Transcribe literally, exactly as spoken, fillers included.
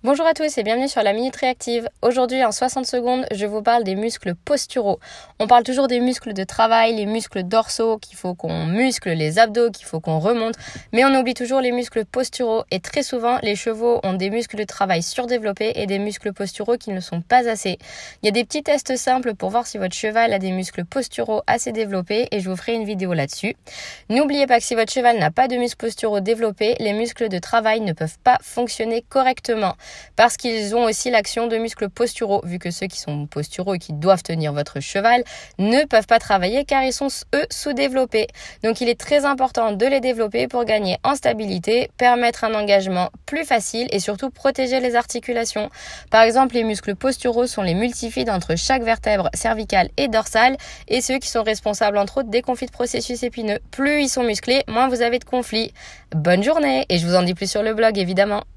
Bonjour à tous et bienvenue sur la Minute Réactive. Aujourd'hui, en soixante secondes, je vous parle des muscles posturaux. On parle toujours des muscles de travail, les muscles dorsaux qu'il faut qu'on muscle, les abdos qu'il faut qu'on remonte, mais on oublie toujours les muscles posturaux et très souvent, les chevaux ont des muscles de travail surdéveloppés et des muscles posturaux qui ne sont pas assez. Il y a des petits tests simples pour voir si votre cheval a des muscles posturaux assez développés et je vous ferai une vidéo là-dessus. N'oubliez pas que si votre cheval n'a pas de muscles posturaux développés, les muscles de travail ne peuvent pas fonctionner correctement. Parce qu'ils ont aussi l'action de muscles posturaux, vu que ceux qui sont posturaux et qui doivent tenir votre cheval ne peuvent pas travailler car ils sont eux sous-développés. Donc il est très important de les développer pour gagner en stabilité, permettre un engagement plus facile et surtout protéger les articulations. Par exemple, les muscles posturaux sont les multifides entre chaque vertèbre cervicale et dorsale et ceux qui sont responsables entre autres des conflits de processus épineux. Plus ils sont musclés, moins vous avez de conflits. Bonne journée et je vous en dis plus sur le blog évidemment.